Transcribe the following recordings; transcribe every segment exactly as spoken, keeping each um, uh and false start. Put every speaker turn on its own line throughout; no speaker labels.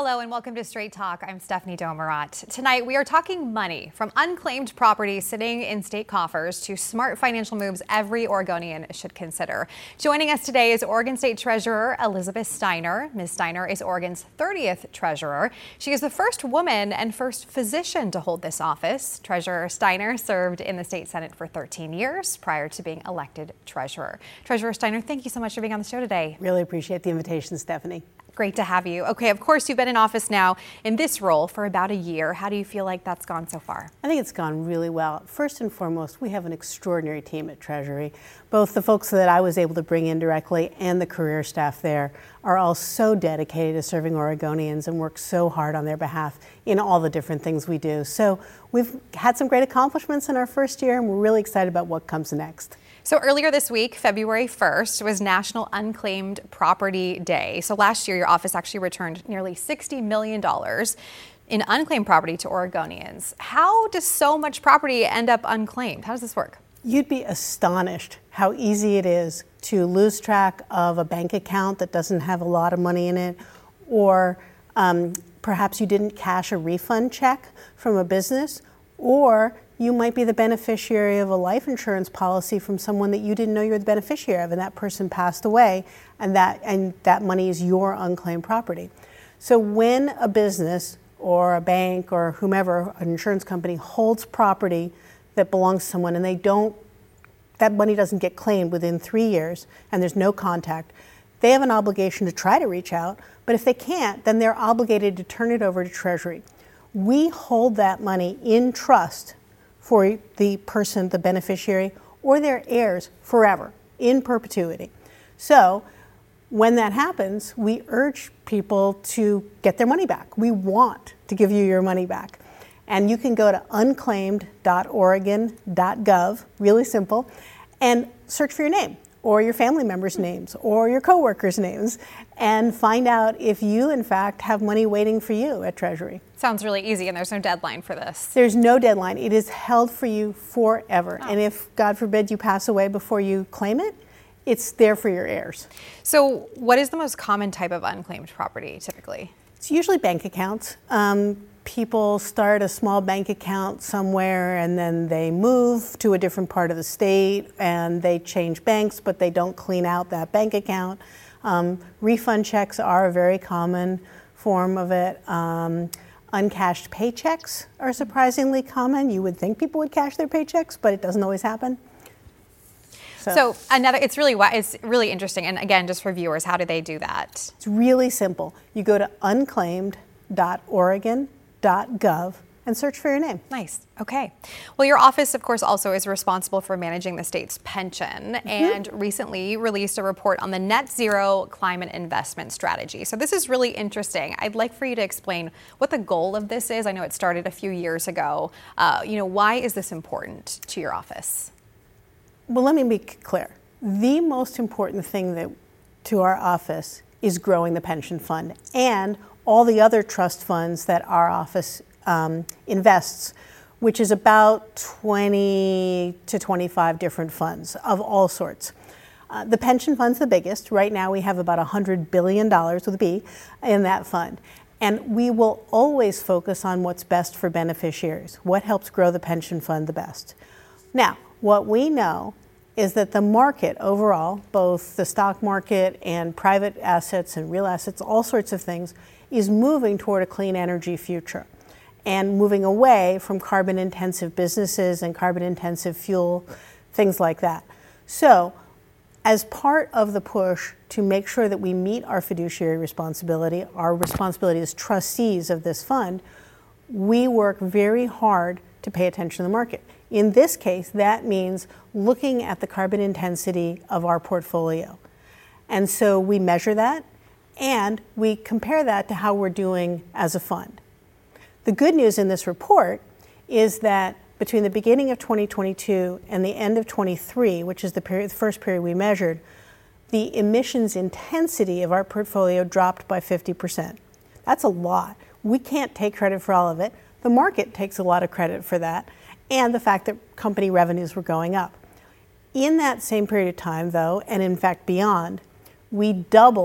Hello and welcome to Straight Talk. I'm Stephanie Domerat. Tonight we are talking money, from unclaimed property sitting in state coffers to smart financial moves every Oregonian should consider. Joining us today is Oregon State Treasurer Elizabeth Steiner. Miz Steiner is Oregon's thirtieth treasurer. She is the first woman and first physician to hold this office. Treasurer Steiner served in the state Senate for thirteen years prior to being elected treasurer. Treasurer Steiner, thank you so much for being on the show today.
Really appreciate the invitation, Stephanie.
Great to have you. Okay, of course, you've been in office now in this role for about a year. How do you feel like that's gone so far?
I think it's gone really well. First and foremost, we have an extraordinary team at Treasury. Both the folks that I was able to bring in directly and the career staff there are all so dedicated to serving Oregonians and work so hard on their behalf in all the different things we do. So we've had some great accomplishments in our first year, and we're really excited about what comes next.
So earlier this week, February first, was National Unclaimed Property Day. So last year, your office actually returned nearly sixty million dollars in unclaimed property to Oregonians. How does so much property end up unclaimed? How does this work?
You'd be astonished how easy it is to lose track of a bank account that doesn't have a lot of money in it, or um, perhaps you didn't cash a refund check from a business, or you might be the beneficiary of a life insurance policy from someone that you didn't know you were the beneficiary of, and that person passed away, and that and that money is your unclaimed property. So when a business or a bank or whomever, an insurance company, holds property that belongs to someone and they don't, that money doesn't get claimed within three years and there's no contact, they have an obligation to try to reach out, but if they can't, then they're obligated to turn it over to Treasury. We hold that money in trust for the person, the beneficiary, or their heirs forever, in perpetuity. So when that happens, we urge people to get their money back. We want to give you your money back. And you can go to unclaimed dot oregon dot gov, really simple, and search for your name, or your family members' names, or your coworkers' names, and find out if you, in fact, have money waiting for you at Treasury.
Sounds really easy, and there's no deadline for this.
There's no deadline. It is held for you forever.
Oh.
And if, God forbid, you pass away before you claim it, it's there for your heirs.
So what is the most common type of unclaimed property, typically?
It's usually bank accounts. Um, people start a small bank account somewhere and then they move to a different part of the state and they change banks, but they don't clean out that bank account. Um, refund checks are a very common form of it. Um, uncashed paychecks are surprisingly common. You would think people would cash their paychecks, but it doesn't always happen.
So, so another, it's really, it's really interesting. And again, just for viewers, how do they do that?
It's really simple. You go to unclaimed dot oregon dot gov and search for your name.
Nice. Okay. Well, your office, of course, also is responsible for managing the state's pension, mm-hmm. and recently released a report on the net zero climate investment strategy. So this is really interesting. I'd like for you to explain what the goal of this is. I know it started a few years ago. Uh, you know, why is this important to your office?
Well, let me be clear. The most important thing that to our office is growing the pension fund and all the other trust funds that our office um, invests, which is about twenty to twenty-five different funds of all sorts. Uh, the pension fund's the biggest. Right now we have about one hundred billion dollars with a B in that fund. And we will always focus on what's best for beneficiaries, what helps grow the pension fund the best. Now, what we know is that the market overall, both the stock market and private assets and real assets, all sorts of things, is moving toward a clean energy future and moving away from carbon-intensive businesses and carbon-intensive fuel, things like that. So, as part of the push to make sure that we meet our fiduciary responsibility, our responsibility as trustees of this fund, we work very hard to pay attention to the market. In this case, that means looking at the carbon intensity of our portfolio. And so we measure that and we compare that to how we're doing as a fund. The good news in this report is that between the beginning of twenty twenty-two and the end of twenty-three, which is the, period, the first period we measured, the emissions intensity of our portfolio dropped by fifty percent. That's a lot. We can't take credit for all of it. The market takes a lot of credit for that, and the fact that company revenues were going up. In that same period of time, though, and in fact beyond, we doubled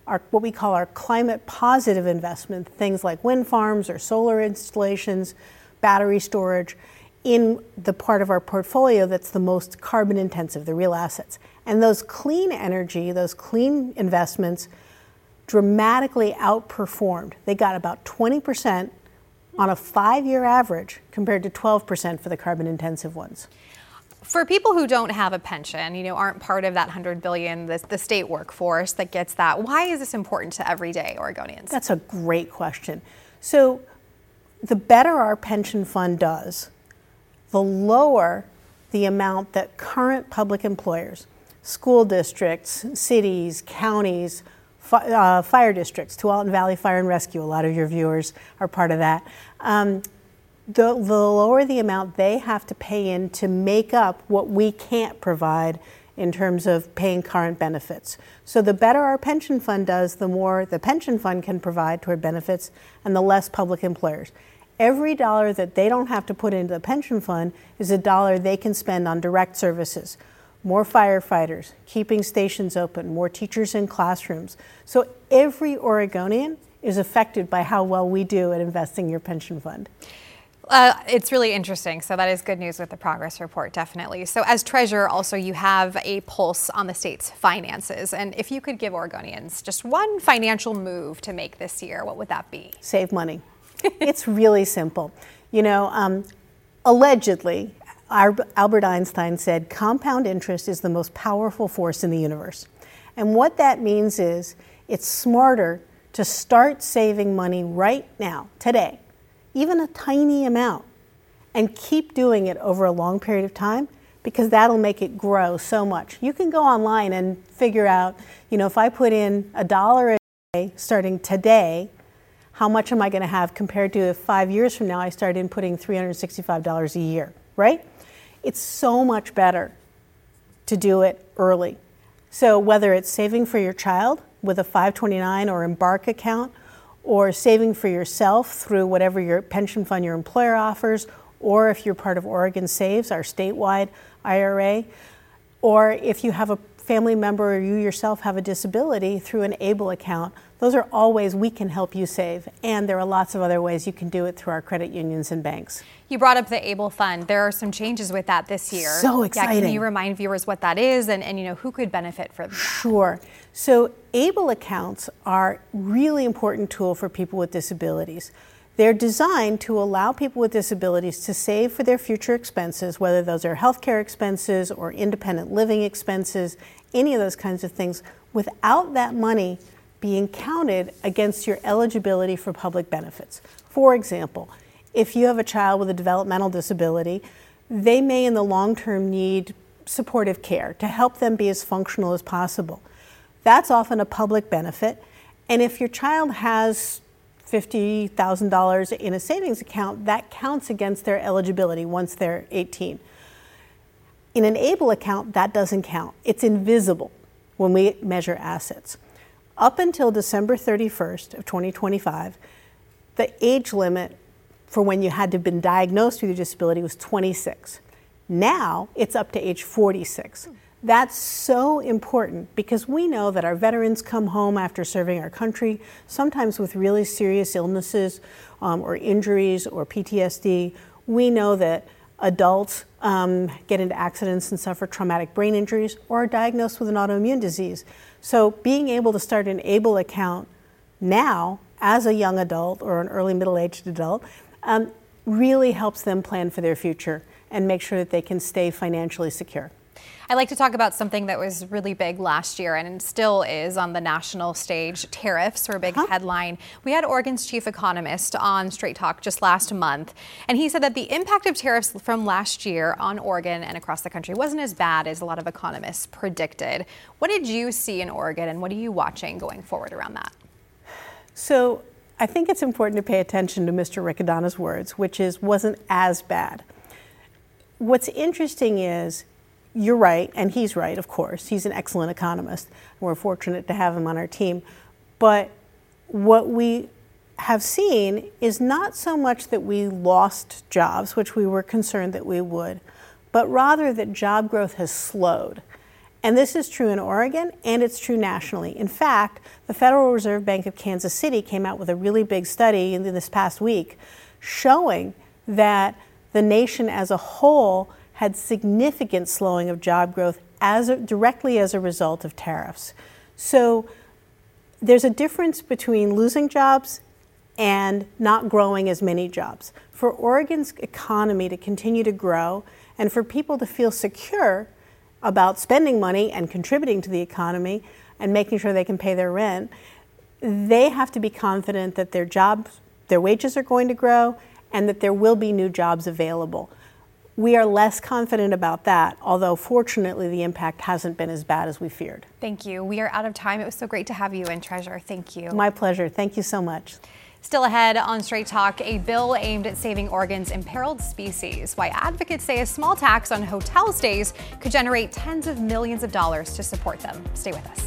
our what we call our climate positive investment, things like wind farms or solar installations, battery storage, in the part of our portfolio that's the most carbon intensive, the real assets. And those clean energy, those clean investments dramatically outperformed. They got about twenty percent on a five-year average compared to twelve percent for the carbon intensive ones.
For people who don't have a pension, you know, aren't part of that one hundred billion, the, the state workforce that gets that, why is this important to everyday Oregonians?
That's a great question. So the better our pension fund does, the lower the amount that current public employers, school districts, cities, counties, fi- uh, fire districts, Tualatin Valley Fire and Rescue, a lot of your viewers are part of that, um, the, the lower the amount they have to pay in to make up what we can't provide in terms of paying current benefits. So the better our pension fund does, the more the pension fund can provide toward benefits and the less public employers. Every dollar that they don't have to put into the pension fund is a dollar they can spend on direct services, more firefighters, keeping stations open, more teachers in classrooms. So every Oregonian is affected by how well we do at investing your pension fund.
Uh, it's really interesting. So that is good news with the progress report, definitely. So as treasurer, also you have a pulse on the state's finances. And if you could give Oregonians just one financial move to make this year, what would that be?
Save money. It's really simple. You know, um, allegedly, our, Albert Einstein said compound interest is the most powerful force in the universe. And what that means is it's smarter to start saving money right now, today, even a tiny amount, and keep doing it over a long period of time, because that'll make it grow so much. You can go online and figure out, you know, if I put in a dollar a day starting today, how much am I going to have compared to if five years from now I started inputting three hundred sixty-five dollars a year, right? It's so much better to do it early. So whether it's saving for your child with a five twenty-nine or Embark account, or saving for yourself through whatever your pension fund your employer offers, or if you're part of Oregon Saves, our statewide I R A, or if you have a family member or you yourself have a disability through an ABLE account, those are all ways we can help you save. And there are lots of other ways you can do it through our credit unions and banks.
You brought up the ABLE fund. There are some changes with that this year.
So exciting.
Yeah, can you remind viewers what that is and, and you know who could benefit from that?
Sure. So ABLE accounts are really important tool for people with disabilities. They're designed to allow people with disabilities to save for their future expenses, whether those are healthcare expenses or independent living expenses, any of those kinds of things, without that money being counted against your eligibility for public benefits. For example, if you have a child with a developmental disability, they may in the long term need supportive care to help them be as functional as possible. That's often a public benefit. And if your child has fifty thousand dollars in a savings account, that counts against their eligibility once they're eighteen. In an ABLE account, that doesn't count. It's invisible when we measure assets. Up until December thirty-first of twenty twenty-five, the age limit for when you had to have been diagnosed with your disability was twenty-six. Now it's up to age forty-six. That's so important because we know that our veterans come home after serving our country, sometimes with really serious illnesses um, or injuries or P T S D. We know that adults um, get into accidents and suffer traumatic brain injuries or are diagnosed with an autoimmune disease. So being able to start an ABLE account now as a young adult or an early middle-aged adult um, really helps them plan for their future and make sure that they can stay financially secure.
I'd like to talk about something that was really big last year and still is on the national stage. Tariffs were a big huh? headline. We had Oregon's chief economist on Straight Talk just last month, and he said that the impact of tariffs from last year on Oregon and across the country wasn't as bad as a lot of economists predicted. What did you see in Oregon, and what are you watching going forward around that?
So I think it's important to pay attention to Mister Riccadonna's words, which is wasn't as bad. What's interesting is you're right, and he's right, of course. He's an excellent economist. We're fortunate to have him on our team. But what we have seen is not so much that we lost jobs, which we were concerned that we would, but rather that job growth has slowed. And this is true in Oregon, and it's true nationally. In fact, the Federal Reserve Bank of Kansas City came out with a really big study in this past week showing that the nation as a whole had significant slowing of job growth as a, directly as a result of tariffs. So there's a difference between losing jobs and not growing as many jobs. For Oregon's economy to continue to grow and for people to feel secure about spending money and contributing to the economy and making sure they can pay their rent, they have to be confident that their jobs, their wages are going to grow and that there will be new jobs available. We are less confident about that, although fortunately the impact hasn't been as bad as we feared.
Thank you. We are out of time. It was so great to have you in, Treasurer. Thank you.
My pleasure. Thank you so much.
Still ahead on Straight Talk, a bill aimed at saving Oregon's imperiled species. Why advocates say a small tax on hotel stays could generate tens of millions of dollars to support them. Stay with us.